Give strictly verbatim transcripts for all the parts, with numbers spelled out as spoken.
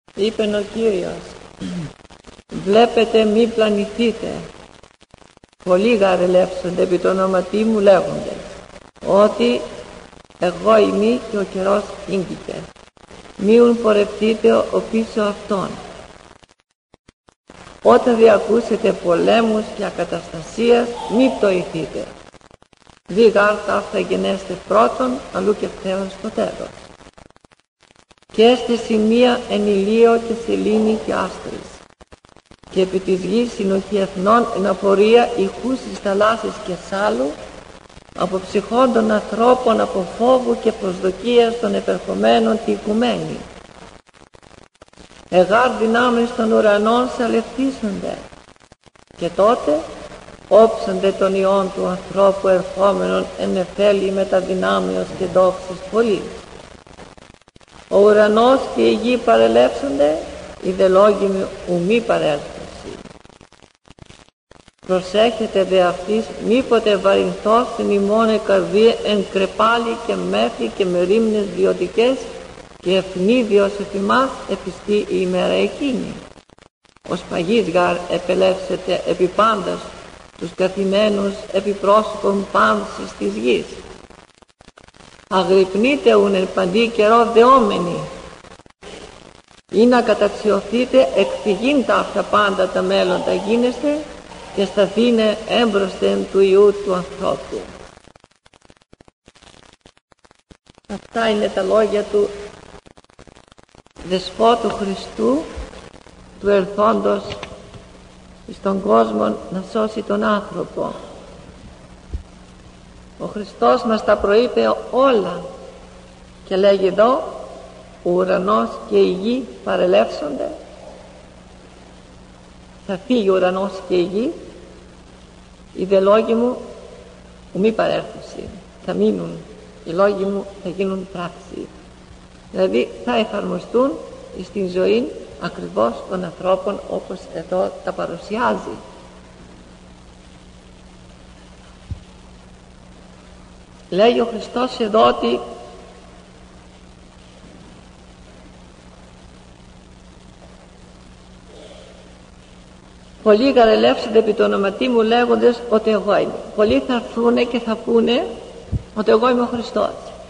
Είπεν ο Κύριος, βλέπετε μη πλανηθείτε, πολλοί γαρελεύσονται επί το όνοματί μου λέγοντες, ότι εγώ είμαι και ο καιρός ήγγιται. Μείουν πορευτείτε ο πίσω αυτών. Όταν διακούσετε πολέμους και ακαταστασίας, μη πτωηθείτε. Δι γάρτα αυτά γενέστε πρώτον, αλλού και φθέως στο τέλος. Και έστε σημεία εν ηλίο και σελήνη και άστρης. Και επί της γης συνοχή εθνών εν απορία ηχούς της θαλάσσης και σάλου, από ψυχών των ανθρώπων, από φόβου και προσδοκίας των επερχομένων τη οικουμένη. Εγάρ δυνάμεις των ουρανών σαλευτήσονται, και τότε όψονται των ιών του ανθρώπου ερχόμενων εν εφέλη μεταδυνάμεως και δόξης πολύ. Ο ουρανός και η γη παρελεύσονται, οι δε λόγοι μου ουμή παρέλθουσι. Προσέχετε δε αυτής, μήποτε βαρυνθώς στην ημών καρδία εν κρεπάλι και μέθη και με ρήμνες βιωτικές και ευνίδιος εφημάς επιστή η ημέρα εκείνη. Ως παγής γαρ επελεύσετε επί πάντας τους καθημένους επί πρόσωπον πάνσης της γης. Αγρυπνείτε ουν εν παντή καιρό δεόμενοι, ή να καταξιωθείτε εκφυγήν τα αυτά πάντα τα μέλλοντα γίνεστε και σταθήνε έμπροσθεν του Ιού του ανθρώπου. Αυτά είναι τα λόγια του Δεσπότου Χριστού, του ερθόντος στον κόσμο να σώσει τον άνθρωπο. Ο Χριστός μας τα προείπε όλα και λέγει εδώ, ο ουρανός και η γη παρελεύσονται. Θα φύγει ο ουρανός και η γη, οι δε λόγοι μου μη παρέλθουσι, θα μείνουν, οι λόγοι μου θα γίνουν πράξη. Δηλαδή θα εφαρμοστούν στην ζωή ακριβώς των ανθρώπων όπως εδώ τα παρουσιάζει. Λέγει ο Χριστός εδώ ότι πολλοί γαρελεύσονται επί το όνοματί μου λέγοντες ότι εγώ είμαι. Πολλοί θα έρθουν και θα πούνε ότι εγώ είμαι ο Χριστός.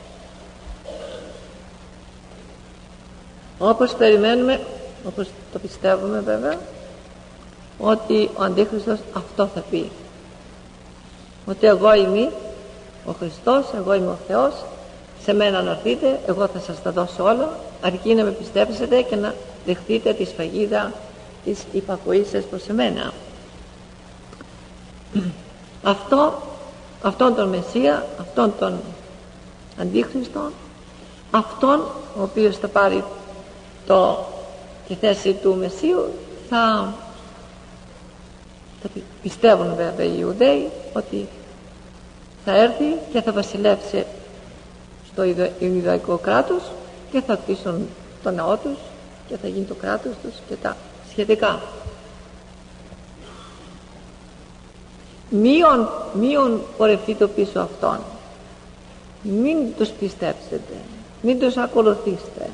Όπως περιμένουμε, όπως το πιστεύουμε βέβαια, ότι ο Αντίχριστος αυτό θα πει. Ότι εγώ είμαι ο Χριστός, εγώ είμαι ο Θεός, σε μένα να έρθείτε, εγώ θα σας τα δώσω όλα, αρκεί να με πιστέψετε και να δεχτείτε τη σφαγίδα της υπακοής σας προς εμένα. Αυτό, αυτόν τον Μεσσία, αυτόν τον Αντίχριστο, αυτόν ο οποίος θα πάρει το, τη θέση του Μεσσίου, θα, θα πιστεύουν βέβαια οι Ιουδαίοι ότι θα έρθει και θα βασιλεύσει στο Ιουδαϊκό κράτος και θα κτίσουν το ναό τους και θα γίνει το κράτος τους και τα σχετικά. Μείον, μείον πορευτείτε πίσω αυτών. Μην τους πιστέψετε, μην τους ακολουθήσετε,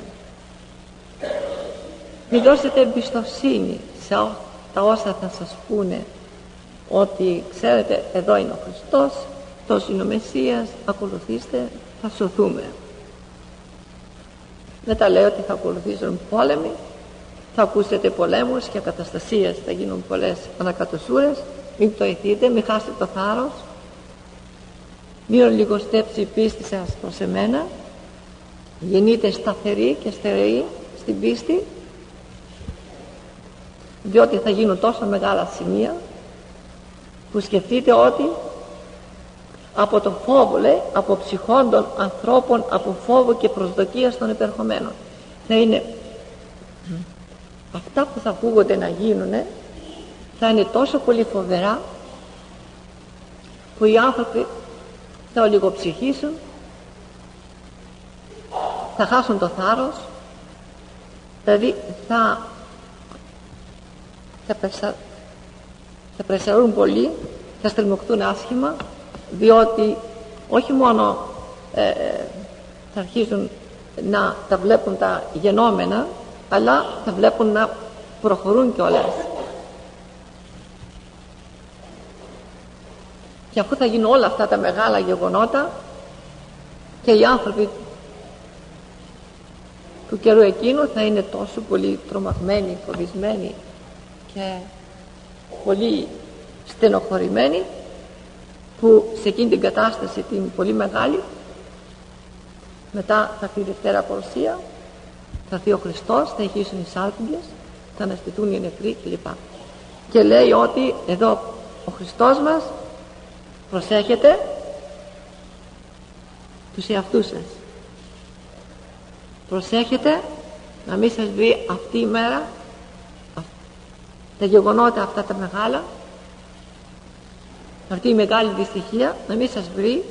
μην δώσετε εμπιστοσύνη σε τα όσα θα σας πούνε, ότι ξέρετε εδώ είναι ο Χριστός, αυτός είναι ο Μεσσίας, ακολουθήστε, θα σωθούμε. Μετά λέει ότι θα ακολουθήσουν πόλεμοι, θα ακούσετε πολέμους και καταστασίες, θα γίνουν πολλές ανακατοσούρες. Μην πτωηθείτε, μην χάσετε το θάρρος, μην λιγοστέψει η πίστη σας προς εμένα, γεννείτε σταθεροί και στερεοί στην πίστη, διότι θα γίνουν τόσο μεγάλα σημεία που σκεφτείτε ότι από το φόβο, λέει, από ψυχών των ανθρώπων, από φόβο και προσδοκία των επερχομένων, θα είναι αυτά που θα ακούγονται να γίνουν, θα είναι τόσο πολύ φοβερά που οι άνθρωποι θα ολιγοψυχήσουν, θα χάσουν το θάρρος, δηλαδή θα θα, πεσα, θα πρεσαρούν πολύ, θα στριμωχτούν άσχημα, διότι όχι μόνο ε, θα αρχίσουν να τα βλέπουν τα γενόμενα, αλλά θα βλέπουν να προχωρούν κιόλας. Και αφού θα γίνουν όλα αυτά τα μεγάλα γεγονότα και οι άνθρωποι του καιρού εκείνου θα είναι τόσο πολύ τρομαγμένοι, φοβισμένοι και πολύ στενοχωρημένοι, που σε εκείνη την κατάσταση την πολύ μεγάλη μετά θα έρθει η Δευτέρα Παρουσία, θα έρθει ο Χριστός, θα ηχήσουν οι σάλπιγγες, θα αναστηθούν οι νεκροί κλπ. Και λέει ότι εδώ ο Χριστός μας, προσέχετε τους εαυτούς σας, προσέχετε να μην σας βρει αυτή η μέρα, τα γεγονότα αυτά τα μεγάλα, αυτή η μεγάλη δυστυχία, να μην σας βρει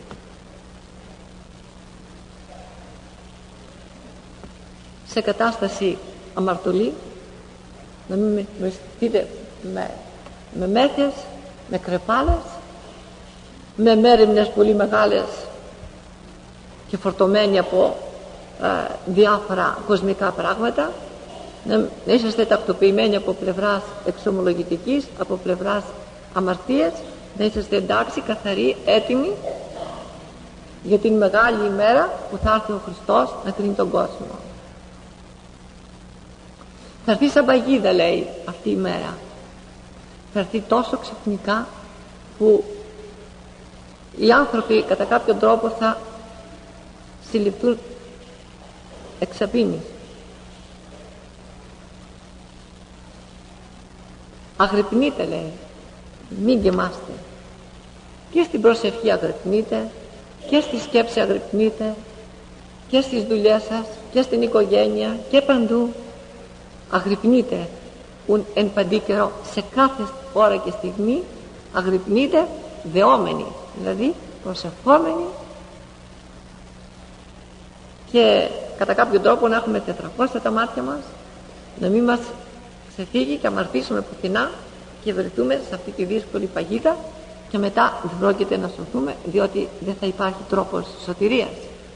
σε κατάσταση αμαρτωλή, να μην βρεθείτε με, με μέθες, με κρεπάλες, με μέριμνες πολύ μεγάλες και φορτωμένοι από ε, διάφορα κοσμικά πράγματα, να, να είσαστε τακτοποιημένοι από πλευράς εξομολογητικής, από πλευράς αμαρτίας, να είσαστε εντάξει, καθαροί, έτοιμοι για την μεγάλη ημέρα που θα έρθει ο Χριστός να κρίνει τον κόσμο. Θα έρθει σαν παγίδα, λέει, αυτή η μέρα. Θα έρθει τόσο ξαφνικά που οι άνθρωποι κατά κάποιον τρόπο θα συλληφθούν εξαπίνης. Αγρυπνείτε, λέει, μην γεμάστε. Και στην προσευχή αγρυπνείτε, και στη σκέψη αγρυπνείτε, και στις δουλειές σας, και στην οικογένεια, και παντού. Αγρυπνείτε ουν εν παντή καιρό, σε κάθε ώρα και στιγμή αγρυπνείτε, δεόμενοι, δηλαδή προσευχόμενοι, και κατά κάποιο τρόπο να έχουμε τετρακόσια τα μάτια μας, να μην μας ξεφύγει και αμαρτήσουμε πουθενά και βρεθούμε σε αυτή τη δύσκολη παγίδα και μετά δεν πρόκειται να σωθούμε, διότι δεν θα υπάρχει τρόπος σωτηρίας.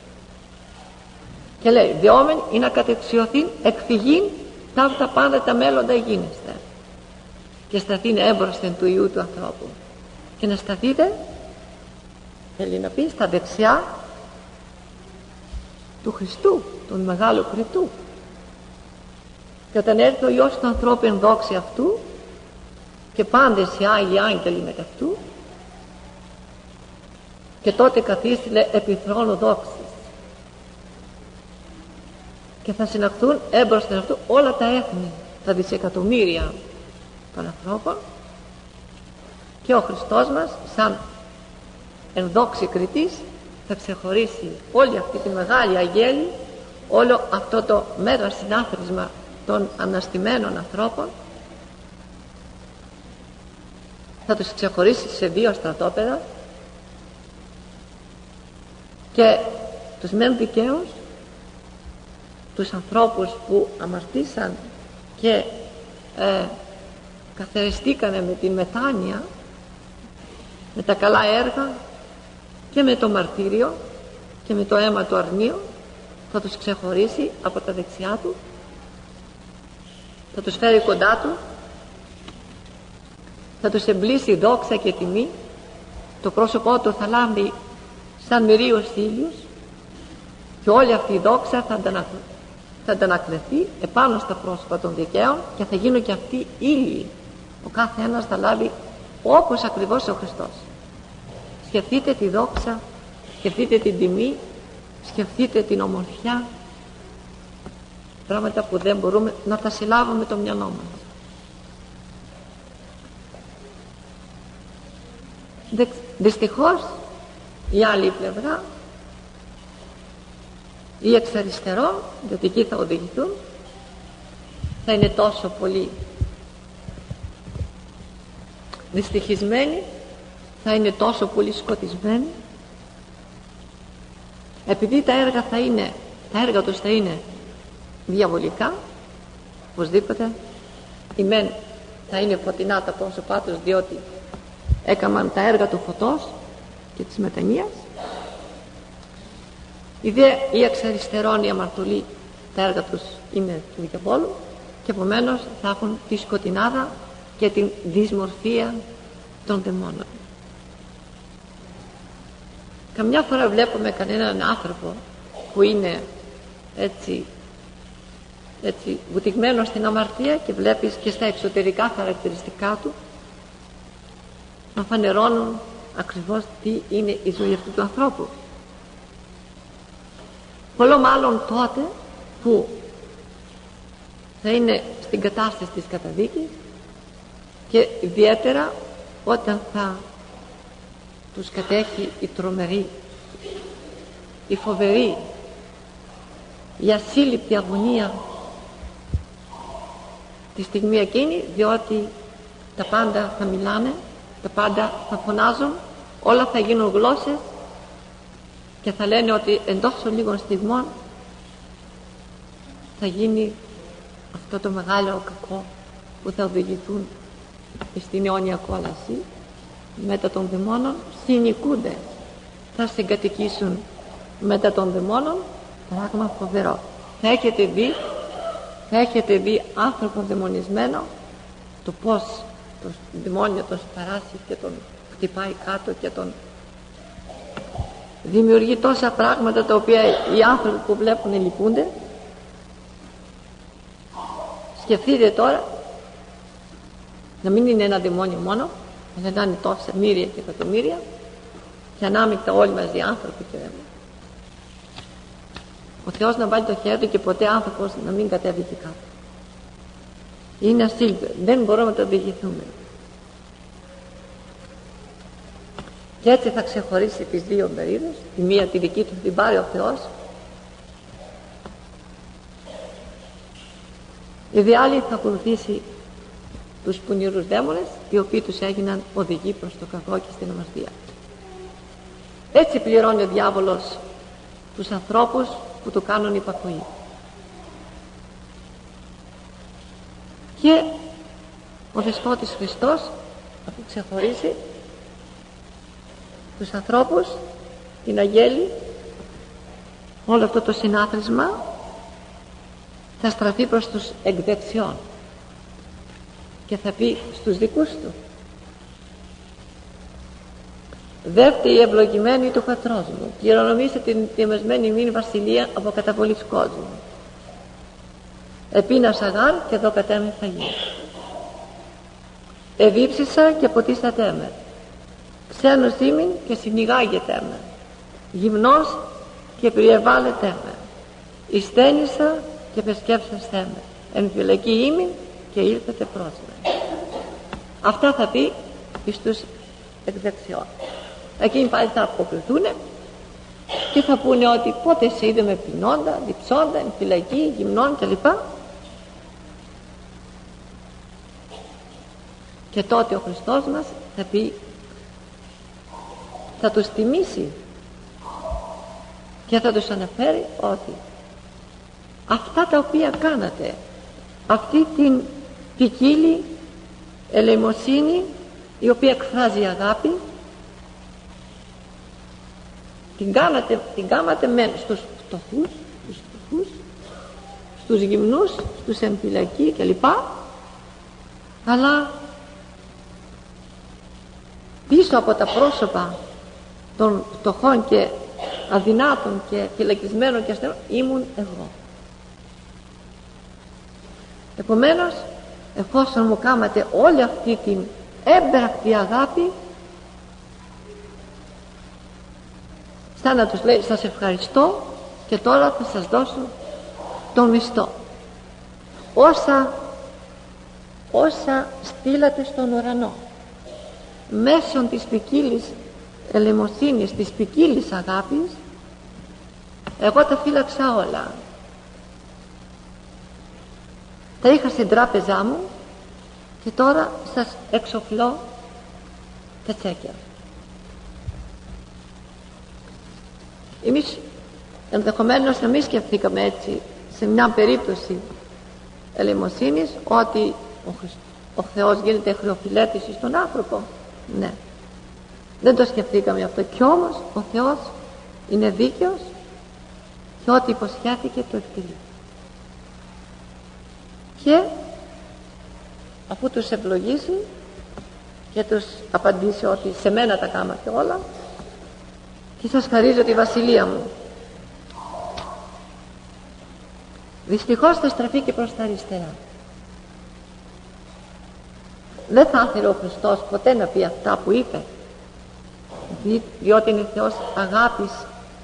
Και λέει, δεόμενοι είναι να κατεξιωθήν εκφυγήν τα, τα πάντα τα μέλλοντα γίνεστε, και σταθήν έμπροσθεν του Υιού του ανθρώπου, και να σταθείτε, θέλει να πει, στα δεξιά του Χριστού, τον μεγάλου κριτού. Και όταν έρθει ο Υιός του ανθρώπου εν δόξη αυτού, και πάντες οι Άγιοι άγγελοι με αυτού, και τότε καθίστηλε επί θρόνου δόξης, και θα συναχθούν έμπροσθεν αυτού όλα τα έθνη, τα δισεκατομμύρια των ανθρώπων, και ο Χριστός μας σαν εν δόξη κριτής θα ξεχωρίσει όλη αυτή τη μεγάλη αγέλη, όλο αυτό το μέγα συνάθροισμα των αναστημένων ανθρώπων, θα τους ξεχωρίσει σε δύο στρατόπεδα, και τους μεν δικαίους, τους ανθρώπους που αμαρτήσαν και ε, καθαριστήκανε με την μετάνοια, με τα καλά έργα και με το μαρτύριο και με το αίμα του αρνίου, θα τους ξεχωρίσει από τα δεξιά του, θα τους φέρει κοντά του, θα τους εμπλήσει δόξα και τιμή, το πρόσωπό του θα λάμπει σαν μυρίος ήλιος, και όλη αυτή η δόξα θα αντανακληθεί, θα αντανακληθεί επάνω στα πρόσωπα των δικαίων, και θα γίνουν και αυτοί ήλιοι. Ο κάθε ένας θα λάβει όπως ακριβώς ο Χριστός. Σκεφτείτε τη δόξα, σκεφτείτε την τιμή, σκεφτείτε την ομορφιά, πράγματα που δεν μπορούμε να τα συλλάβουμε με το μυαλό μας. Δυστυχώς η άλλη πλευρά, ή εξ αριστερών, διότι εκεί θα οδηγηθούν, θα είναι τόσο πολύ δυστυχισμένοι, θα είναι τόσο πολύ σκοτισμένοι, επειδή τα έργα θα είναι, τα έργα τους θα είναι διαβολικά, οπωσδήποτε. Οι μεν θα είναι φωτεινά τα πρόσωπά τους, διότι έκαναν τα έργα του φωτός και της μετανοίας. Οι δε οι εξ αριστερών οι αμαρτωλοί, τα τα έργα τους είναι του διαβόλου και επομένως θα έχουν τη σκοτεινάδα και την δυσμορφία των δαιμόνων. Καμιά φορά βλέπουμε κανέναν άνθρωπο που είναι έτσι, έτσι βουτυγμένο στην αμαρτία και βλέπεις και στα εξωτερικά χαρακτηριστικά του να φανερώνουν ακριβώς τι είναι η ζωή αυτού του ανθρώπου. Πολλό μάλλον τότε που θα είναι στην κατάσταση της καταδίκης και ιδιαίτερα όταν θα τους κατέχει η τρομερή, η φοβερή, η ασύλληπτη αγωνία τη στιγμή εκείνη, διότι τα πάντα θα μιλάνε, τα πάντα θα φωνάζουν, όλα θα γίνουν γλώσσες και θα λένε ότι εντός λίγων στιγμών θα γίνει αυτό το μεγάλο κακό που θα οδηγηθούν στην αιώνια κόλαση μετά των δαιμόνων. Συνοικούνται, θα συγκατοικήσουν μετά των δαιμόνων, πράγμα φοβερό. Θα έχετε δει, θα έχετε δει άνθρωπο δαιμονισμένο, το πως το δαιμόνιο τον σπαράσει και τον χτυπάει κάτω και τον δημιουργεί τόσα πράγματα τα οποία οι άνθρωποι που βλέπουν λυπούνται. Σκεφτείτε τώρα να μην είναι ένα δαιμόνιο μόνο, αλλά να είναι τόσα μύρια και εκατομμύρια και ανάμεικτα όλοι μαζί άνθρωποι και δαίμονες. Ο Θεός να βάλει το χέρι του και ποτέ άνθρωπος να μην κατέβει και κάτω. Είναι ασύλληπτο, δεν μπορούμε να το διηγηθούμε. Και έτσι θα ξεχωρίσει τις δύο μερίδες, τη μία τη δική του την πάρει ο Θεός, η διάλυση θα ακολουθήσει τους πονηρούς δαίμονες, οι οποίοι τους έγιναν οδηγοί προς το κακό και στην αμαρτία. Έτσι πληρώνει ο διάβολος τους ανθρώπους που του κάνουν υπακοή. Και ο Δεσπότης Χριστός, αφού ξεχωρίσει τους ανθρώπους, την αγέλη, όλο αυτό το συνάθροισμα, θα στραφεί προς τους εκδεξιών και θα πει στους δικούς του: «Δεύτε η ευλογημένη του πατρός μου, κληρονομήστε την τιμεσμένη μην βασιλεία από καταβολής κόσμου. Επίνασα γάρ και εδώ κατέμαι φαγή. Εβίψισα και ποτίσατε με. Ξένος ήμην και συνηγάγετε με. Γυμνός και περιεβάλλετε με. Εισθένησα και πεσκέψαστε με. Εν φυλακή ήμην και ήλθετε προς με». Αυτά θα πει στους εκδεξιών. Εκείνοι πάλι θα αποκριθούν και θα πούνε ότι πότε σε είδαμε πεινώντα, διψώντα, εν φυλακή, γυμνών κλπ. Και τότε ο Χριστός μας θα πει, θα τους τιμήσει και θα τους αναφέρει ότι αυτά τα οποία κάνατε, αυτή την ποικίλη ελεημοσύνη η οποία εκφράζει αγάπη, την κάνατε, την κάνατε μεν στους φτωχούς, στους φτωχούς, στους γυμνούς, στους εμφυλακοί κλπ, αλλά πίσω από τα πρόσωπα των φτωχών και αδυνάτων και φυλακισμένων και ασθενών ήμουν εγώ. Επομένως, εφόσον μου κάματε όλη αυτή την έμπρακτη αγάπη, σαν να τους λέει, σας ευχαριστώ και τώρα θα σας δώσω τον μισθό. Όσα, όσα στείλατε στον ουρανό μέσω της ποικίλης ελεημοσύνης, της ποικίλης αγάπης, εγώ τα φύλαξα όλα. Τα είχα στην τράπεζά μου και τώρα σας εξοφλώ τα τσέκια. Εμείς ενδεχομένως να μην σκεφτήκαμε έτσι σε μια περίπτωση ελεημοσύνης ότι ο, Χριστ... ο Θεός γίνεται χρεοφυλέτης στον άνθρωπο. Ναι, δεν το σκεφτήκαμε αυτό, κι όμως ο Θεός είναι δίκαιος και ό,τι υποσχέθηκε το εκτελεί. και αφού τους ευλογήσει και τους απαντήσει ότι σε μένα τα κάματε όλα και σας χαρίζω τη βασιλεία μου. Δυστυχώς θα στραφεί και προς τα αριστερά. Δεν θα ήθελε ο Χριστός ποτέ να πει αυτά που είπε, δι, διότι είναι Θεός αγάπης,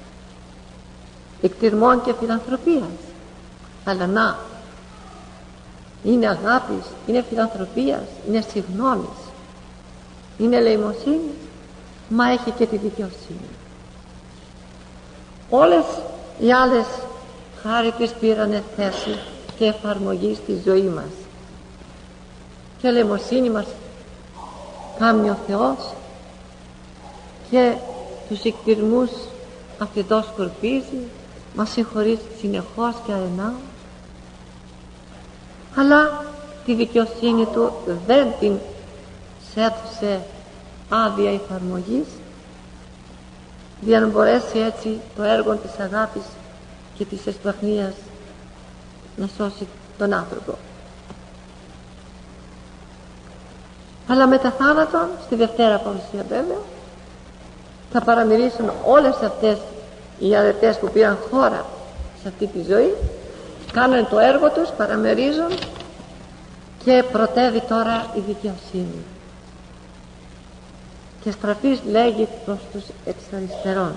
εκτιρμών και φιλανθρωπίας. Αλλά να, είναι αγάπης, είναι φιλανθρωπίας, είναι συγγνώμης, είναι ελεημοσύνης, μα έχει και τη δικαιοσύνη. Όλες οι άλλες χάρη της πήρανε θέση και εφαρμογή στη ζωή μας, και ελεημοσύνη μας κάνει ο Θεός και τους εκτιρμούς αφιδώς σκορπίζει, μας συγχωρεί συνεχώς και αρενά, αλλά τη δικαιοσύνη του δεν την έδωσε άδεια εφαρμογής, για να μπορέσει έτσι το έργο της αγάπης και της εσπλαχνίας να σώσει τον άνθρωπο. Αλλά μετά θάνατον, στη Δευτέρα Παρουσία βέβαια, θα παραμερίσουν όλες αυτές οι αρετές που πήραν χώρα σε αυτή τη ζωή, κάνουν το έργο τους, παραμερίζουν, και πρωτεύει τώρα η δικαιοσύνη και στραφής λέγει προς τους εξ αριστερών.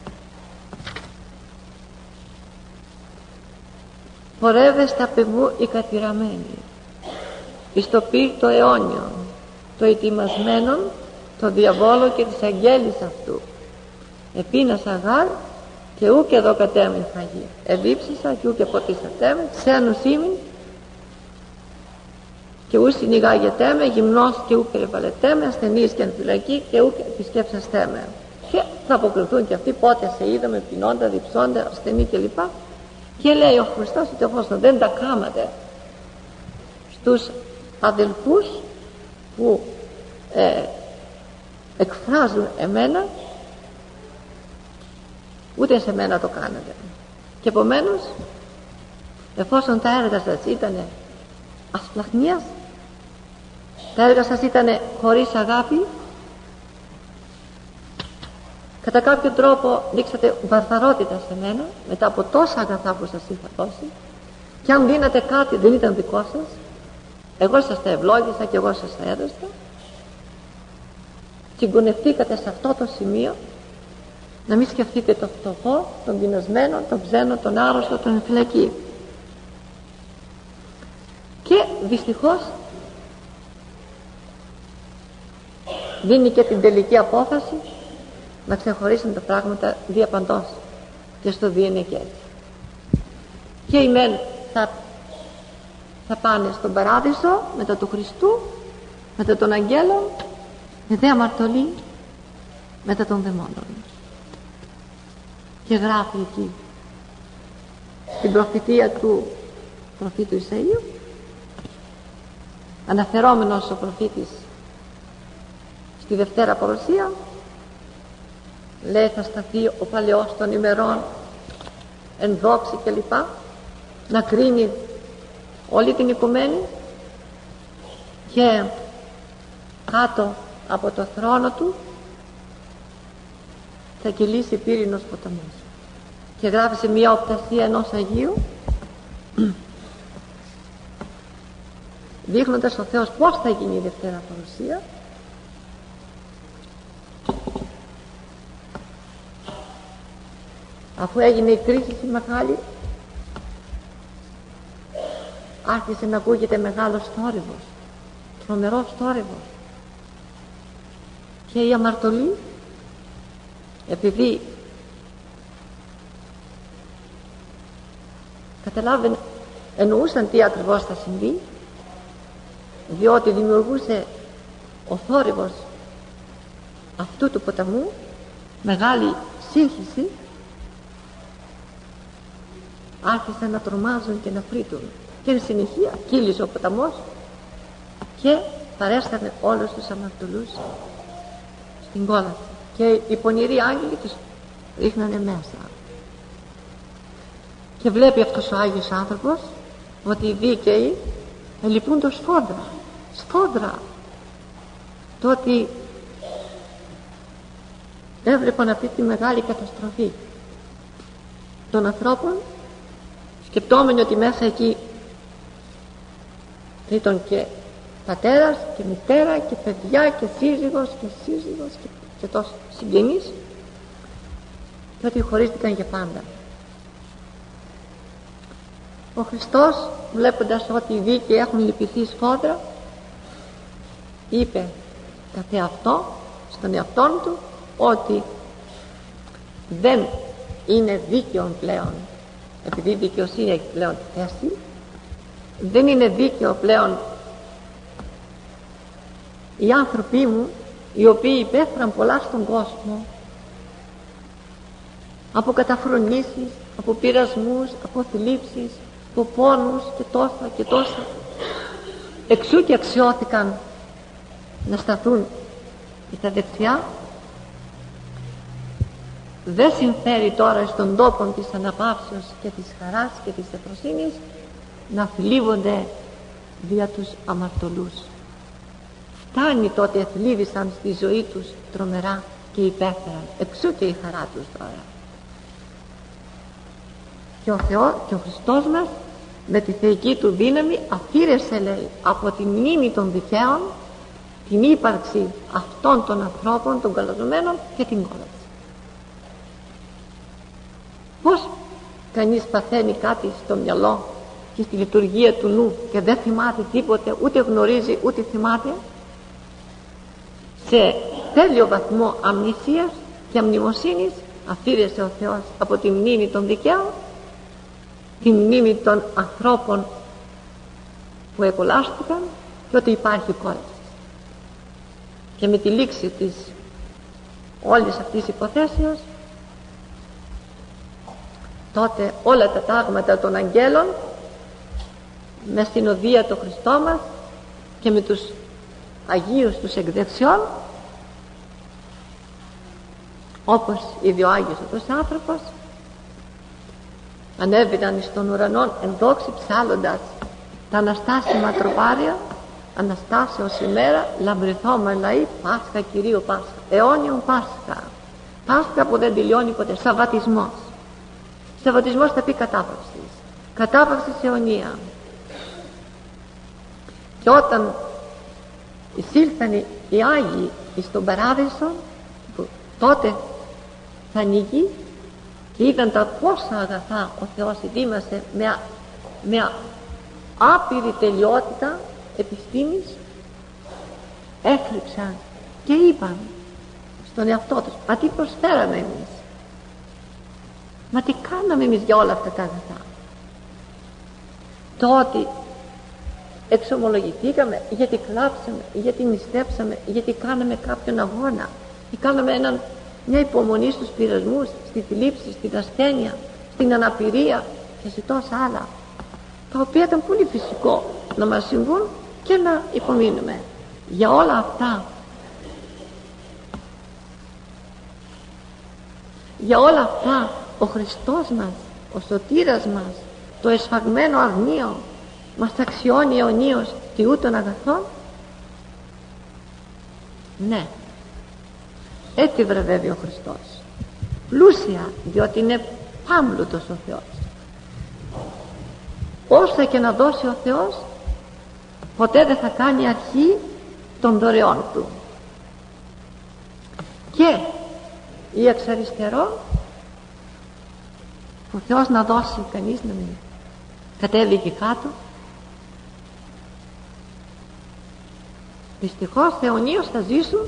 Πορεύεστε απ' εμού οι κατηραμένοι εις το πύρ το αιώνιον, το ετοιμασμένον, το διαβόλο και της αγγέλης αυτού. Επίνασα γάρ και ούκ εδώ κατέμεν φαγή. Ελείψισα και ούκ εποτίσατε με, ξένους ήμιν και ου συνηγάγετε με, γυμνός και ου περιβαλλετέ με, ασθενής και ανθυλακή και ου επισκέψαστέ με. Και θα αποκριθούν και αυτοί πότε σε είδαμε πεινώντα, διψώντα, ασθενή κλπ. Και λέει ο Χριστός ότι εφόσον δεν τα κάματε στους αδελφούς που ε, εκφράζουν εμένα, ούτε σε μένα το κάνατε. Και επομένως, εφόσον τα έργα σας ήταν ασπλαχνίας, τα έργα σας ήταν χωρίς αγάπη, κατά κάποιο τρόπο δείξατε βαρβαρότητα σε μένα μετά από τόσα αγαθά που σας είχα δώσει, και αν δίνατε κάτι δεν ήταν δικό σας, εγώ σας τα ευλόγησα και εγώ σας τα έδωσα. Συγκονευτήκατε σε αυτό το σημείο να μην σκεφτείτε το φτωχό, τον πεινασμένο, τον ξένο, τον άρρωστο, τον εμφυλακή. Και δυστυχώς δίνει και την τελική απόφαση να ξεχωρίσουν τα πράγματα διαπαντός και στο διένε και έτσι. Και οι μεν θα, θα πάνε στον παράδεισο μετά του Χριστού, μετά των αγγέλων, με δε αμαρτωλή μετά των δαιμόνων. Και γράφει εκεί την προφητεία του προφήτου Ισαΐου, αναφερόμενος ο προφήτης στη Δευτέρα Παρουσία, λέει θα σταθεί ο παλαιός των ημερών εν δόξη κλπ, να κρίνει όλη την οικουμένη, και κάτω από το θρόνο του θα κυλήσει πύρινος ποταμός. Και γράφει σε μια οπτασία ενός Αγίου, δείχνοντας ο Θεός πώς θα γίνει η Δευτέρα Παρουσία. Αφού έγινε η κρίση μεγάλη, άρχισε να ακούγεται μεγάλος θόρυβος, τρομερός θόρυβος, και η αμαρτωλή, επειδή καταλάβαινε, εννοούσαν τι ακριβώς θα συμβεί, διότι δημιουργούσε ο θόρυβος αυτού του ποταμού μεγάλη σύγχυση, άρχισαν να τρομάζουν και να φρύτουν, και εν συνεχεία κύλησε ο ποταμός και παρέστανε όλους τους αμαρτωλούς στην κόλαση, και οι πονηροί άγγελοι τους ρίχνανε μέσα. Και βλέπει αυτός ο Άγιος άνθρωπος ότι οι δίκαιοι λυπούν το σφόδρα, σφόδρα το ότι έβλεπαν αυτή τη μεγάλη καταστροφή των ανθρώπων, σκεπτόμενοι ότι μέσα εκεί ήταν και πατέρας και μητέρα και παιδιά και σύζυγος και σύζυγος και, και τόσο συγγενείς, και ότι χωρίστηκαν για πάντα. Ο Χριστός, βλέποντας ότι οι δίκαιοι έχουν λυπηθεί σφόδρα, είπε καθ' αυτό, στον εαυτόν του, ότι δεν είναι δίκαιο πλέον, επειδή η δικαιοσύνη έχει πλέον τη θέση, δεν είναι δίκαιο πλέον οι άνθρωποι μου, οι οποίοι υπέφεραν πολλά στον κόσμο, από καταφρονήσεις, από πειρασμούς, από θλίψεις, από πόνους και τόσα και τόσα, εξού και αξιώθηκαν να σταθούν στα δεξιά. Δεν συμφέρει τώρα στον τόπο της αναπαύσεως και της χαράς και της ευφροσύνης να θλίβονται δια τους αμαρτωλούς. Φτάνει τότε εθλίβησαν στη ζωή τους τρομερά και υπέφεραν, εξού και η χαρά τους τώρα. Και ο Θεός και ο Χριστός μας με τη θεϊκή του δύναμη αφήρεσε, λέει, από τη μνήμη των δικαίων την ύπαρξη αυτών των ανθρώπων, των καλαζομένων, και την κόλαση. Πώς κανείς παθαίνει κάτι στο μυαλό και στη λειτουργία του νου και δεν θυμάται τίποτε, ούτε γνωρίζει ούτε θυμάται? Σε τέλειο βαθμό αμνησίας και αμνημοσύνης αφήρεσε ο Θεός από τη μνήμη των δικαίων τη μνήμη των ανθρώπων που εκολάστηκαν, και ότι υπάρχει κόλαση. Και με τη λήξη της όλης αυτής υποθέσεως, τότε όλα τα τάγματα των αγγέλων με συνοδεία το Χριστό μας και με τους Αγίους τους εκδεξιών, όπως είδε ο Άγιος αυτός άνθρωπος, ανέβαιναν στον ουρανό εν δόξη ψάλλοντας τα αναστάσιμα τροπάρια, Αναστάσεως ημέρα, λαμπρηθώμα λαοί, Πάσχα Κυρίου Πάσχα, αιώνιον Πάσχα, Πάσχα που δεν τελειώνει ποτέ, Σαββατισμός. Σαββατισμός θα πει κατάπαυση, κατάπαυση αιωνία. Και όταν εισήλθαν οι Άγιοι στον Παράδεισο, τότε θα ανοίγει και είδαν τα πόσα αγαθά ο Θεός ετοίμασε με, με άπειρη τελειότητα επιστήμης, έθλιψαν και είπαν στον εαυτό τους, μα τι προσφέραμε εμείς, μα τι κάναμε εμείς για όλα αυτά τα αγαθά? Το ότι εξομολογηθήκαμε, γιατί κλάψαμε, γιατί νηστέψαμε, γιατί κάναμε κάποιον αγώνα ή κάναμε έναν, μια υπομονή στους πειρασμούς, στη θλίψη, στην ασθένεια, στην αναπηρία και σε τόσα άλλα, τα οποία ήταν πολύ φυσικό να μας συμβούν και να υπομείνουμε. Για όλα αυτά, για όλα αυτά ο Χριστός μας, ο σωτήρας μας, το εσφαγμένο αγνείο μας αξιώνει αιωνίως τιού των αγαθών? Ναι, έτσι βραβεύει ο Χριστός, πλούσια, διότι είναι πάμπλουτος ο Θεός. Όσα και να δώσει ο Θεός, ποτέ δεν θα κάνει αρχή των δωρεών του. Και η εξ αριστερών, ο Θεός να δώσει, κανείς να μην κατέβει και κάτω. Δυστυχώς αιωνίως θα ζήσουν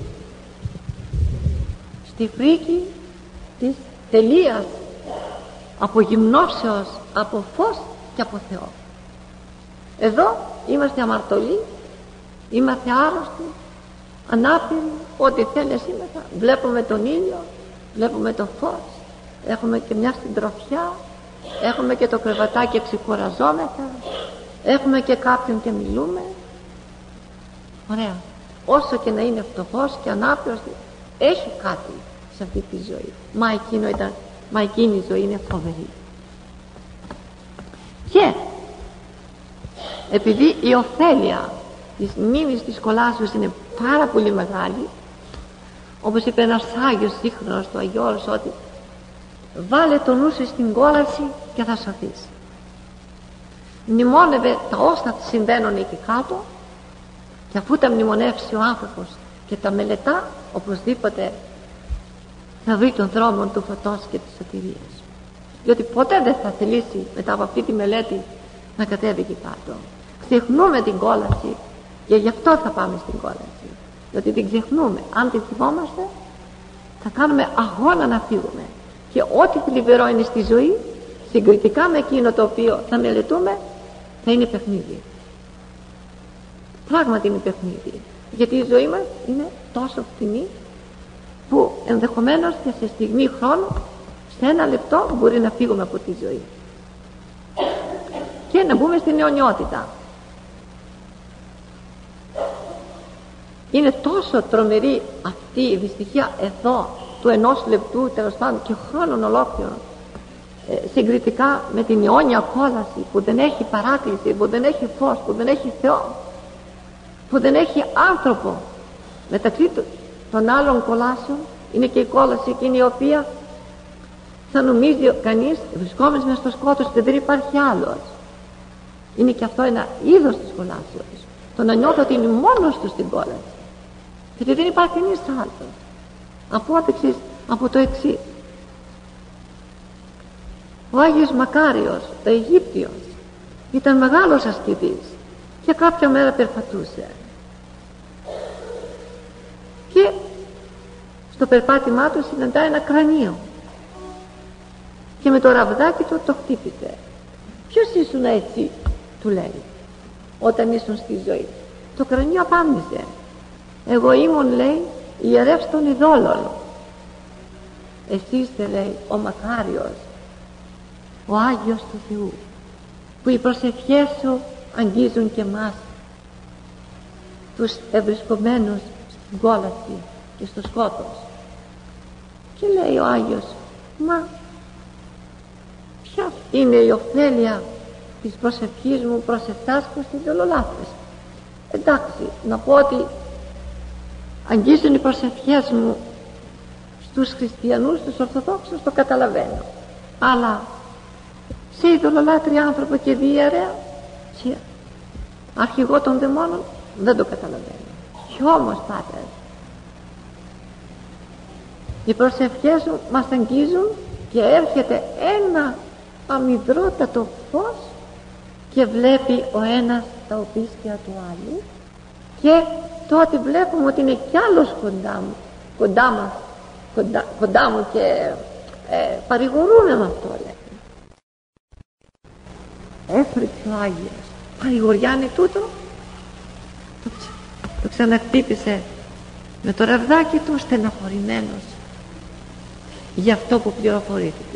στη φρίκη της τελείας, από γυμνώσεως, από φως και από Θεό. Εδώ είμαστε αμαρτωλοί, είμαστε άρρωστοι, ανάπηροι, ό,τι θέλεις είμαστε. Βλέπουμε τον ήλιο, βλέπουμε το φως, έχουμε και μια συντροφιά, έχουμε και το κρεβατάκι, ξεκουραζόμεθα, έχουμε και κάποιον και μιλούμε. Ωραία. Όσο και να είναι φτωχός και ανάπηρος, έχει κάτι σε αυτή τη ζωή. Μα, εκείνο ήταν, μα εκείνη η ζωή είναι φοβερή. Και επειδή η ωφέλεια της μνήμης της κολάσεως είναι πάρα πολύ μεγάλη, όπως είπε ένας Άγιος σύγχρονος του Αγίου Όρους, ότι βάλε το νου σου στην κόλαση και θα σωθείς. Μνημόνευε τα όστα συμβαίνουν εκεί κάτω, και αφού τα μνημονεύσει ο άνθρωπος και τα μελετά, οπωσδήποτε θα βρει τον δρόμο του φωτός και της σωτηρίας, διότι ποτέ δεν θα θελήσει μετά από αυτή τη μελέτη να κατέβει εκεί κάτω. Ξεχνούμε την κόλαση και γι' αυτό θα πάμε στην κόλαση, διότι την ξεχνούμε. Αν την θυμόμαστε θα κάνουμε αγώνα να φύγουμε, και ό,τι θλιβερό είναι στη ζωή συγκριτικά με εκείνο το οποίο θα μελετούμε θα είναι παιχνίδι. Πράγματι είναι παιχνίδι, γιατί η ζωή μας είναι τόσο φθηνή που ενδεχομένως και σε στιγμή χρόνου, σε ένα λεπτό μπορεί να φύγουμε από τη ζωή και να μπούμε στην αιωνιότητα. Είναι τόσο τρομερή αυτή η δυστυχία εδώ του ενός λεπτού, τέλος πάντων και χρόνων ολόκληρων, ε, συγκριτικά με την αιώνια κόλαση που δεν έχει παράκληση, που δεν έχει φως, που δεν έχει Θεό, που δεν έχει άνθρωπο. Μεταξύ των άλλων κολάσεων είναι και η κόλαση εκείνη η οποία θα νομίζει κανείς, βρισκόμενος μες στο σκότος, ότι δεν υπάρχει άλλος. Είναι και αυτό ένα είδος της κολάσεως, το να νιώθω ότι είναι μόνος του στην κόλαση, γιατί δεν υπάρχει κανείς άλλος. Απόδειξης από το εξής: ο Άγιος Μακάριος, ο Αιγύπτιος, ήταν μεγάλος ασκητής και κάποια μέρα περπατούσε, και στο περπάτημά του συναντά ένα κρανίο και με το ραβδάκι του το χτύπησε. Ποιος ήσουν έτσι, του λέει, όταν ήσουν στη ζωή? Το κρανίο απάντησε: εγώ ήμουν, λέει, ιερεύς των ειδόλων. Εσύ είστε, λέει, ο Μακάριος, ο Άγιος του Θεού, που οι προσευχές σου αγγίζουν και εμάς, τους ευρισκομένους στην κόλαση και στο σκότος. Και λέει ο Άγιος: μα ποια είναι η ωφέλεια της προσευχής μου προς εσάς προς τις δολολάτρες? Εντάξει, να πω ότι αγγίζουν οι προσευχές μου στους χριστιανούς, στους Ορθοδόξους, το καταλαβαίνω, αλλά σε ειδωλολάτρη άνθρωπο και διαιρέα, σε αρχηγό των δαιμόνων, δεν το καταλαβαίνω. Κι όμως, Πάτερ, οι προσευχές σου μας αγγίζουν και έρχεται ένα αμυδρότατο φως και βλέπει ο ένας τα οπίστια του άλλου, και τότε βλέπουμε ότι είναι κι άλλος κοντά μου, κοντά μας, κοντά, κοντά μου, και ε, παρηγορούμε με αυτό, λέει. Έφρυξε ο Άγιος, παρηγοριά είναι τούτο? Το, το ξαναχτύπησε με το ραβδάκι του, στεναχωρημένος για αυτό που πληροφορήθηκε.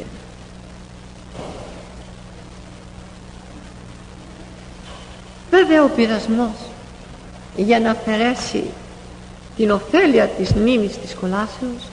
Βέβαια ο πειρασμός για να αφαιρέσει την ωφέλεια της μνήμης της κολάσεως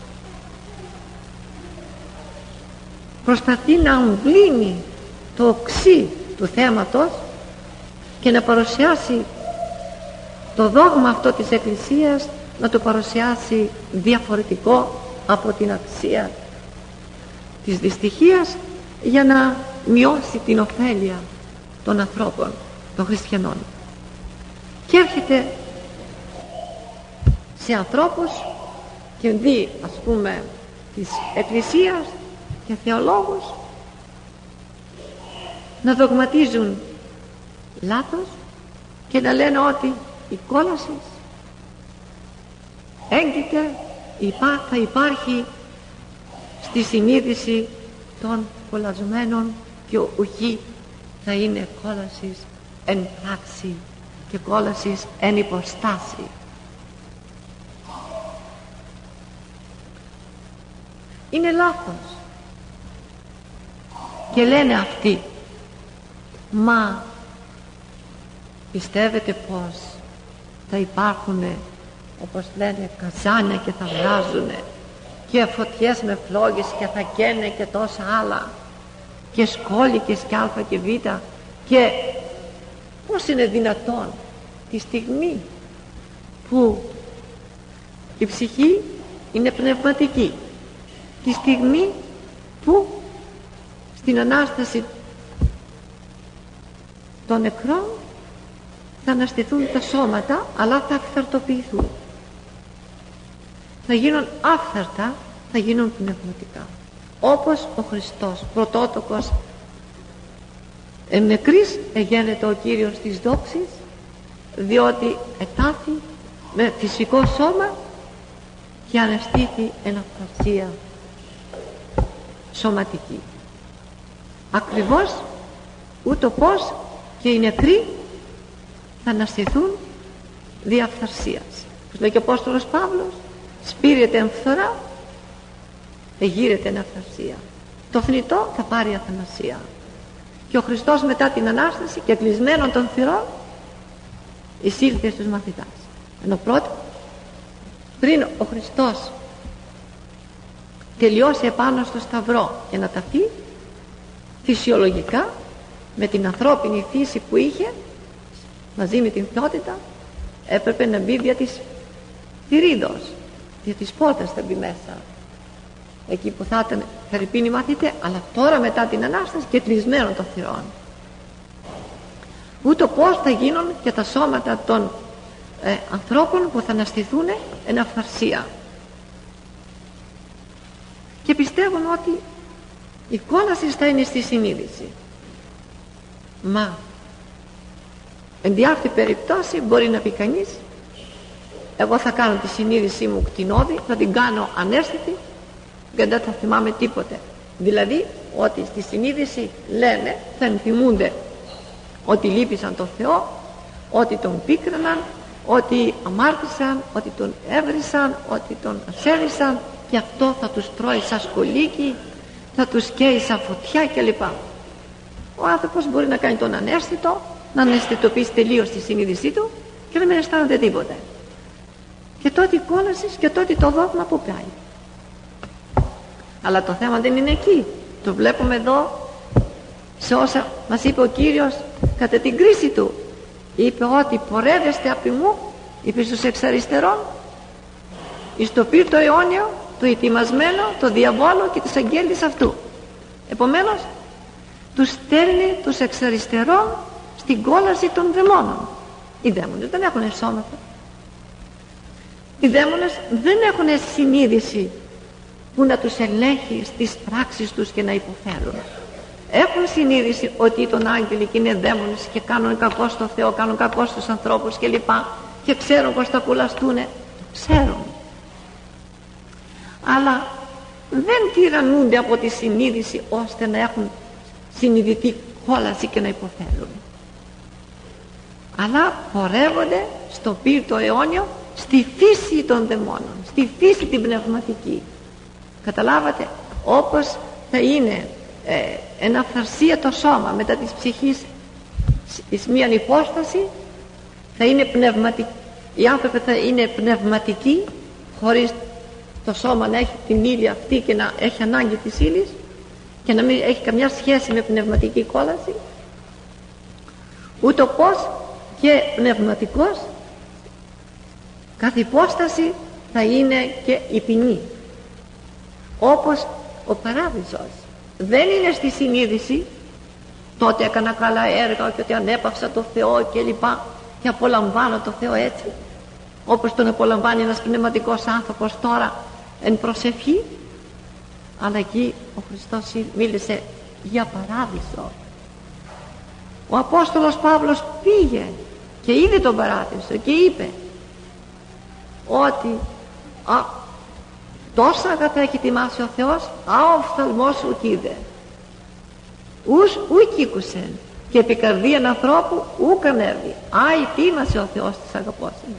προσπαθεί να αμβλύνει το οξύ του θέματος και να παρουσιάσει το δόγμα αυτό της Εκκλησίας, να το παρουσιάσει διαφορετικό από την αξία της δυστυχίας, για να μειώσει την ωφέλεια των ανθρώπων, των χριστιανών. Και έρχεται σε ανθρώπους και δει, ας πούμε, της Εκκλησίας και θεολόγους να δογματίζουν λάθος και να λένε ότι η κόλαση έγκυται, θα υπάρχει στη συνείδηση των κολλασμένων και ουχή θα είναι κόλασης εν πράξη και κόλασης εν υποστάση. Είναι λάθος. Και λένε αυτοί: μα πιστεύετε πως θα υπάρχουν, όπως λένε, καζάνια και θα βράζουν και φωτιές με φλόγες και θα καίνε και τόσα άλλα και σκόλικες και α και β και Πώς είναι δυνατόν τη στιγμή που η ψυχή είναι πνευματική, τη στιγμή που στην Ανάσταση των νεκρών θα αναστηθούν τα σώματα, αλλά θα αυθαρτοποιηθούν, θα γίνουν άφθαρτα, θα γίνουν πνευματικά, όπως ο Χριστός πρωτότοκος εν νεκρής εγένετο ο Κύριος της δόξης, διότι ετάθη με φυσικό σώμα και αναστήθη εν αυθαρσία σωματική. Ακριβώς ούτω πως και οι νεκροί θα αναστηθούν δι' αυθαρσίας. Όπως λέει και ο Απόστολος Παύλος, σπείρεται εν φθορά, εγείρεται εν αυθαρσία. Το θνητό θα πάρει αθανασία. Και ο Χριστός μετά την Ανάσταση και κλεισμένων των θυρών εισήλθε στους μαθητάς. Ενώ πρώτα, πριν ο Χριστός τελειώσει επάνω στο σταυρό και να ταφεί, φυσιολογικά με την ανθρώπινη φύση που είχε, μαζί με την θεότητα, έπρεπε να μπει δια της θηρίδος, δια της πόρτας θα μπει μέσα, εκεί που θα ήταν φερειπίνοι μαθητέ, αλλά τώρα μετά την Ανάσταση και κλεισμένων των θυρών. Ούτω πως θα γίνουν και τα σώματα των ε, ανθρώπων που θα αναστηθούν εν αυθαρσία. Και πιστεύουν ότι η κόλαση θα είναι στη συνείδηση. Μα εν δι' αυτή περιπτώσει μπορεί να πει κανείς, εγώ θα κάνω τη συνείδησή μου κτηνώδη, θα την κάνω ανέστητη και δεν θα θυμάμαι τίποτε. Δηλαδή ότι στη συνείδηση λένε, θα ενθυμούνται ότι λύπησαν τον Θεό, ότι τον πίκραναν, ότι αμάρτησαν, ότι τον έβρισαν, ότι τον ασέβησαν, και αυτό θα τους τρώει σαν σκολίκι, θα τους καίει σαν φωτιά κλπ. Ο άνθρωπος μπορεί να κάνει τον ανέστητο, να αναισθητοποιήσει τελείως τη συνείδησή του και να μην αισθάνεται τίποτε. Και τότε η κόλαση και τότε το δόγμα που πάει. Αλλά το θέμα δεν είναι εκεί. Το βλέπουμε εδώ σε όσα μας είπε ο Κύριος κατά την κρίση του. Είπε ότι πορεύεστε απ' μου, είπε στους εξ αριστερών, εις το πύρ το αιώνιο, το ετοιμασμένο, το διαβόλο και τους αγγέλης αυτού. Επομένως τους στέλνει τους εξ αριστερών στην κόλαση των δαιμόνων. Οι δαίμονες δεν έχουν σώματα. Οι δαίμονες δεν έχουν συνείδηση που να τους ελέγχει στις πράξεις τους και να υποφέρουν. Έχουν συνείδηση ότι τον άγγελοι και είναι δαίμονες και κάνουν κακό στο Θεό, κάνουν κακό στους ανθρώπους κλπ. Και ξέρουν πως θα κουλαστούνε. Ξέρουν. Αλλά δεν τυραννούνται από τη συνείδηση ώστε να έχουν συνειδητή κόλαση και να υποφέρουν. Αλλά πορεύονται στο πύρ το αιώνιο, στη φύση των δαιμόνων, στη φύση την πνευματική. Καταλάβατε, όπως θα είναι ε, εν αυθαρσία το σώμα μετά της ψυχής εις μίαν υπόσταση, θα είναι πνευματική. Οι άνθρωποι θα είναι πνευματικοί, χωρίς το σώμα να έχει την ύλη αυτή και να έχει ανάγκη της ύλης και να μην έχει καμιά σχέση με πνευματική κόλαση. Ούτω πως και πνευματικός κάθε υπόσταση θα είναι και η ποινή. Όπως ο παράδεισος δεν είναι στη συνείδηση, τότε έκανα καλά έργα και ότι ανέπαυσα το Θεό και λοιπά και απολαμβάνω το Θεό έτσι, όπως τον απολαμβάνει ένας πνευματικός άνθρωπος τώρα εν προσευχή. Αλλά εκεί ο Χριστός μίλησε για παράδεισο. Ο Απόστολος Παύλος πήγε και είδε τον παράδεισο και είπε ότι α, τόσα αγαθά έχει ετοιμάσει ο Θεός, α, ο οφθαλμός σου κοίδε, ους ουκ ήκουσεν, και επί καρδίαν ανθρώπου ουκ ανέβη, α, ετοίμασε ο Θεός της αγαπώσεων.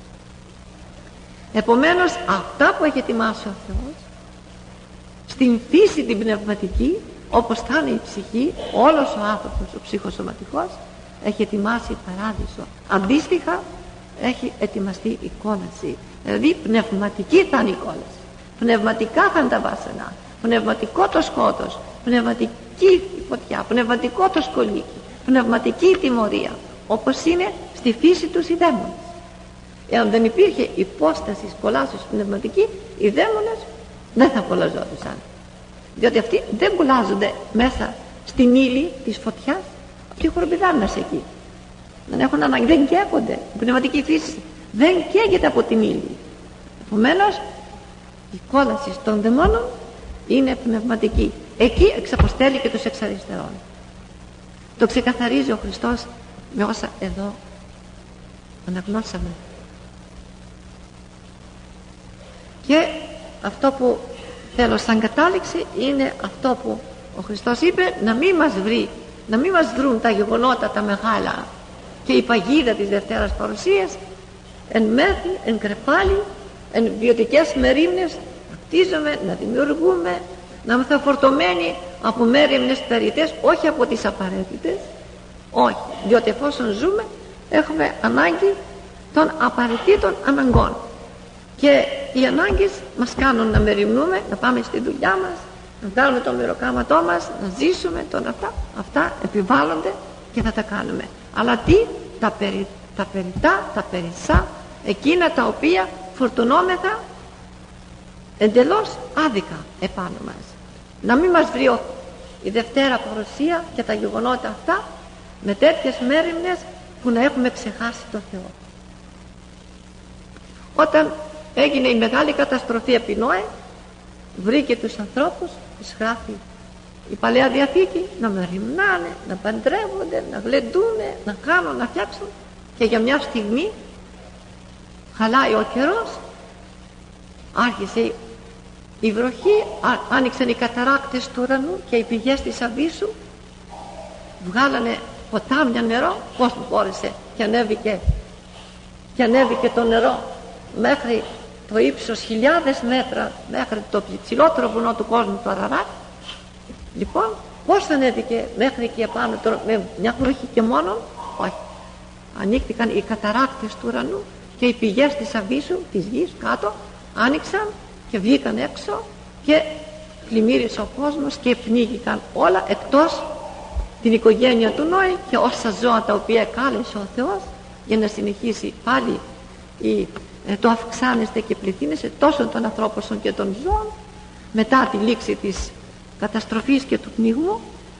Επομένως αυτά που έχει ετοιμάσει ο Θεός στην φύση την πνευματική, όπως θα είναι η ψυχή, όλος ο άνθρωπος ο ψυχοσωματικός έχει ετοιμάσει παράδεισο. Αντίστοιχα έχει ετοιμαστεί η κόλαση, δηλαδή πνευματική θα είναι η κόλαση, πνευματικά θα είναι τα βάσανα, πνευματικό το σκότος, πνευματική η φωτιά, πνευματικό το σκολίκι, πνευματική η τιμωρία. όπως είναι στη φύση τους οι δαίμονες. Εάν δεν υπήρχε υπόσταση κολάσεως πνευματική, οι δαίμονες δεν θα κολλαζόντουσαν, διότι αυτοί δεν κολλάζονται μέσα στην ύλη της φωτιάς. Αυτοί χοροπηδάνε μέσα εκεί, δεν έχουν ανάγκη, δεν καίγονται. Η πνευματική φύση δεν καίγεται από την ύλη. Επομένως η κόλαση των δαιμόνων είναι πνευματική. Εκεί εξαποστέλει και τους εξ αριστερών. Το ξεκαθαρίζει ο Χριστός με όσα εδώ αναγνώσαμε. Και αυτό που θέλω σαν κατάληξη είναι αυτό που ο Χριστός είπε, να μην μας βρει, να μην μας βρουν τα γεγονότα τα μεγάλα και η παγίδα της Δευτέρας Παρουσίας εν μέθη, εν κρεπάλι, εν βιωτικές μερίμνες να κτίζουμε, να δημιουργούμε, να είμαστε φορτωμένοι από μέριμνες περιττές, όχι από τις απαραίτητες, όχι, διότι εφόσον ζούμε έχουμε ανάγκη των απαραίτητων αναγκών και οι ανάγκες μας κάνουν να μεριμνούμε, να πάμε στη δουλειά μας, να βγάλουμε το μεροκάματό μας, να ζήσουμε τον αυτά, αυτά επιβάλλονται και θα τα κάνουμε. Αλλά τι, τα, περι, τα περιττά, τα περισσά, εκείνα τα οποία φορτωνόμεθα εντελώς άδικα επάνω μας. Να μην μας βρει η Δευτέρα Παρουσία και τα γεγονότα αυτά με τέτοιες μέριμνες που να έχουμε ξεχάσει το Θεό. Όταν έγινε η μεγάλη καταστροφή επί Νόε, βρήκε τους ανθρώπους, τους γράφει η Παλαιά Διαθήκη, να μεριμνάνε, να παντρεύονται, να γλεντούνε, να κάνουν, να φτιάξουν, και για μια στιγμή χαλάει ο καιρός, άρχισε η βροχή, άνοιξαν οι καταράκτες του ουρανού και οι πηγές της Αβύσσου βγάλανε ποτάμια νερό. Πώς μπόρεσε και ανέβηκε και ανέβηκε το νερό μέχρι το ύψος χιλιάδες μέτρα, μέχρι το ψηλότερο βουνό του κόσμου, το Αραράτ. Λοιπόν, πώς ανέβηκε μέχρι εκεί επάνω το, με μια βροχή και μόνο? Όχι, ανοίχθηκαν οι καταράκτες του ουρανού και οι πηγές της Αβύσσου, της γης κάτω, άνοιξαν και βγήκαν έξω και πλημμύρισε ο κόσμος και πνίγηκαν όλα εκτός την οικογένεια του Νόη και όσα ζώα τα οποία κάλεσε ο Θεός για να συνεχίσει πάλι η, ε, το αυξάνεστε και πληθύνεστε τόσο των ανθρώπων και των ζώων μετά τη λήξη της καταστροφής και του πνιγμού.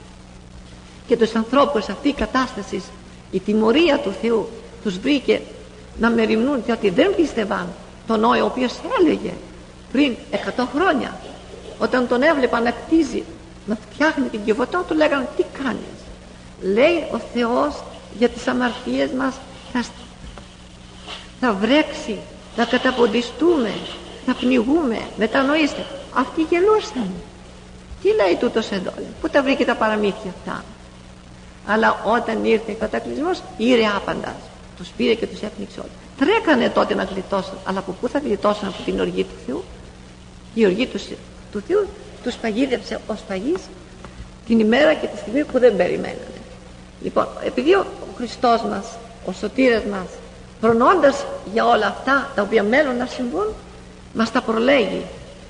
Και τους ανθρώπους αυτή η κατάσταση, η τιμωρία του Θεού τους βρήκε να μεριμνούν, διότι δεν πίστευαν τον Νόη, ο οποίος έλεγε πριν εκατό χρόνια, όταν τον έβλεπαν να κτίζει, να φτιάχνει την κυβωτό, του λέγανε τι κάνεις? Λέει ο Θεός για τις αμαρτίες μας θα, θα βρέξει, θα καταποντιστούμε, θα πνιγούμε. Μετανοήστε. Αυτοί γελούσαν. Τι λέει τούτος εδώ? Πού τα βρήκε τα παραμύθια αυτά? Αλλά όταν ήρθε ο κατακλυσμός, ήρε άπαντας, τους πήρε και τους έπνιξε όλοι. Τρέκανε τότε να γλιτώσουν, αλλά από πού θα γλιτώσουν? Από την οργή του Θεού. Η οργή του, του Θεού τους παγίδεψε ως παγής την ημέρα και τη στιγμή που δεν περιμένανε. Λοιπόν, επειδή ο Χριστός μας, ο σωτήρας μας, φρονώντας για όλα αυτά τα οποία μέλλον να συμβούν, μας τα προλέγει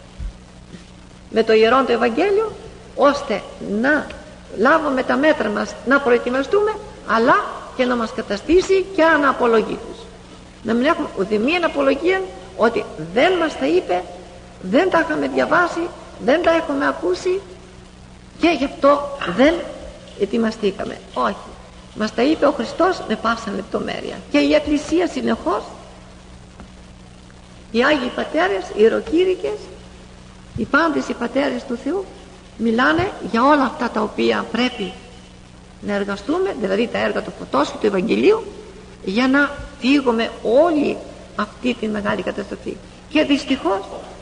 με το Ιερόν το Ευαγγέλιο, ώστε να λάβουμε τα μέτρα μας, να προετοιμαστούμε, αλλά και να μας καταστήσει και αναπολογή τους. Να μην έχουμε ούτε μία αναπολογία ότι δεν μας τα είπε, δεν τα είχαμε διαβάσει, δεν τα έχουμε ακούσει και γι' αυτό δεν ετοιμαστήκαμε. Όχι, μας τα είπε ο Χριστός με πάσα λεπτομέρεια. Και η Εκκλησία συνεχώς, οι Άγιοι Πατέρες, οι ιεροκήρυκες, οι πάντες οι Πατέρες του Θεού μιλάνε για όλα αυτά τα οποία πρέπει να εργαστούμε, δηλαδή τα έργα του Φωτός και του Ευαγγελίου, για να φύγουμε όλη αυτή τη μεγάλη καταστροφή. Και δυστυχώς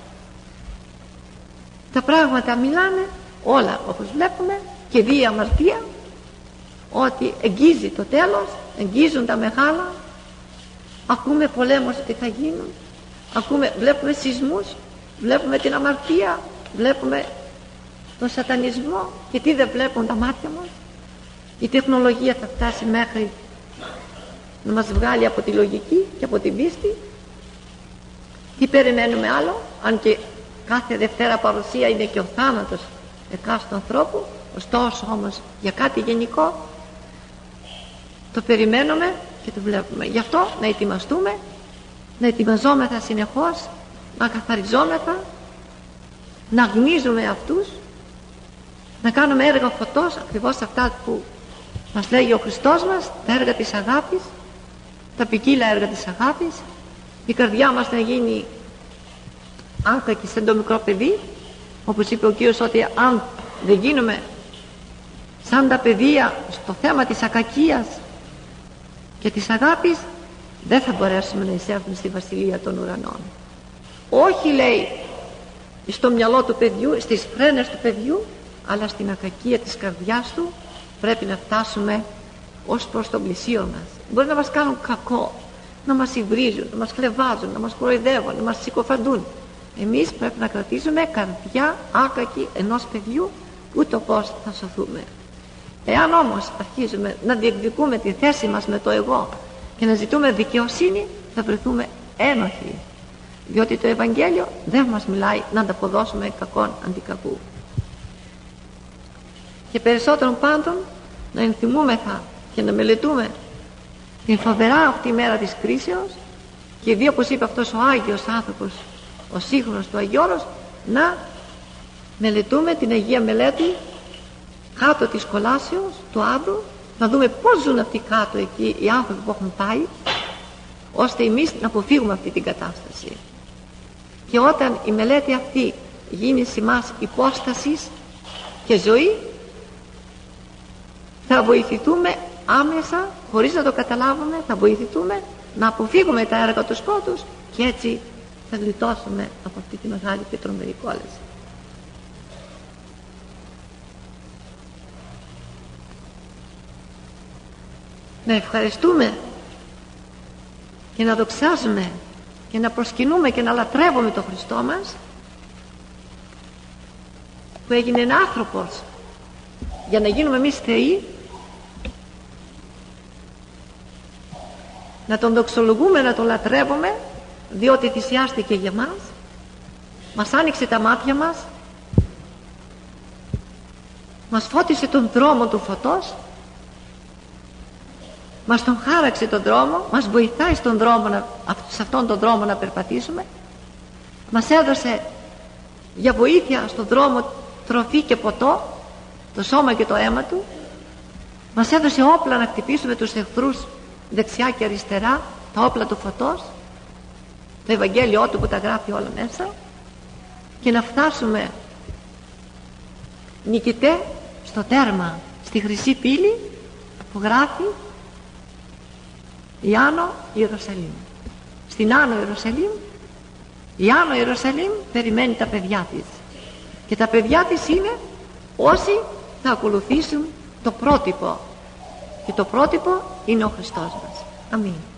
τα πράγματα μιλάνε όλα όπως βλέπουμε, και δει η αμαρτία ότι εγγίζει το τέλος, εγγίζουν τα μεγάλα. Ακούμε πολέμους ότι θα γίνουν, ακούμε, βλέπουμε σεισμούς, βλέπουμε την αμαρτία, βλέπουμε τον σατανισμό, και τι δεν βλέπουν τα μάτια μας? Η τεχνολογία θα φτάσει μέχρι να μας βγάλει από τη λογική και από την πίστη. Τι περιμένουμε άλλο? Αν και κάθε Δευτέρα Παρουσία είναι και ο θάνατος εκάστου ανθρώπου, ωστόσο όμως για κάτι γενικό, το περιμένουμε και το βλέπουμε. Γι' αυτό να ετοιμαστούμε, να ετοιμαζόμεθα συνεχώς, να καθαριζόμεθα, να γνωρίζουμε αυτούς, να κάνουμε έργα φωτός, ακριβώς αυτά που μας λέγει ο Χριστός μας, τα έργα της αγάπης, τα ποικίλα έργα της αγάπης, η καρδιά μας να γίνει άκακη σαν το μικρό παιδί, όπως είπε ο Κύριος, ότι αν δεν γίνουμε σαν τα παιδεία στο θέμα της ακακίας και της αγάπης, δεν θα μπορέσουμε να εισέλθουμε στη Βασιλεία των Ουρανών. Όχι, λέει, στο μυαλό του παιδιού, στις φρένες του παιδιού, αλλά στην ακακία της καρδιάς του πρέπει να φτάσουμε ως προς τον πλησίον μας. Μπορεί να μας κάνουν κακό, να μας υβρίζουν, να μας χλευάζουν, να μας κοροϊδεύουν, να μας συκοφαντούν. Εμείς πρέπει να κρατήσουμε καρδιά άκακη ενός παιδιού, ούτω πως θα σωθούμε. Εάν όμως αρχίζουμε να διεκδικούμε τη θέση μας με το εγώ και να ζητούμε δικαιοσύνη, θα βρεθούμε ένοχοι, διότι το Ευαγγέλιο δεν μας μιλάει να ανταποδώσουμε κακόν αντί κακού. Και περισσότερον πάντων να ενθυμούμεθα και να μελετούμε την φοβερά αυτή μέρα της κρίσεως, και δει, όπως είπε αυτός ο Άγιος άνθρωπος, ο σύγχρονος του Αγιώρος, να μελετούμε την Αγία Μελέτη κάτω της κολάσεως του Άδρου, να δούμε πως ζουν αυτοί κάτω εκεί οι άνθρωποι που έχουν πάει, ώστε εμείς να αποφύγουμε αυτή την κατάσταση. Και όταν η μελέτη αυτή γίνει σε εμάς υπόστασης και ζωή, θα βοηθηθούμε άμεσα, χωρίς να το καταλάβουμε, θα βοηθηθούμε να αποφύγουμε τα έργα του σκότους, και έτσι θα γλιτώσουμε από αυτή τη μεγάλη και τρομερή κόλαση. Να ευχαριστούμε και να δοξάζουμε και να προσκυνούμε και να λατρεύουμε τον Χριστό μας, που έγινε άνθρωπος για να γίνουμε εμείς θεοί, να τον δοξολογούμε, να τον λατρεύουμε, διότι θυσιάστηκε για μας, μας άνοιξε τα μάτια μας, μας φώτισε τον δρόμο του φωτός, μας τον χάραξε τον δρόμο, μας βοηθάει στον δρόμο να, σε αυτόν τον δρόμο να περπατήσουμε, μας έδωσε για βοήθεια στον δρόμο τροφή και ποτό, το σώμα και το αίμα του, μας έδωσε όπλα να χτυπήσουμε τους εχθρούς δεξιά και αριστερά, τα όπλα του φωτός, το Ευαγγέλιό του που τα γράφει όλα μέσα, και να φτάσουμε νικητέ στο τέρμα, στη χρυσή πύλη που γράφει η Άνω Ιερουσαλήμ. Στην Άνω Ιερουσαλήμ, η Άνω Ιερουσαλήμ περιμένει τα παιδιά της, και τα παιδιά της είναι όσοι θα ακολουθήσουν το πρότυπο, και το πρότυπο είναι ο Χριστός μας. Αμήν.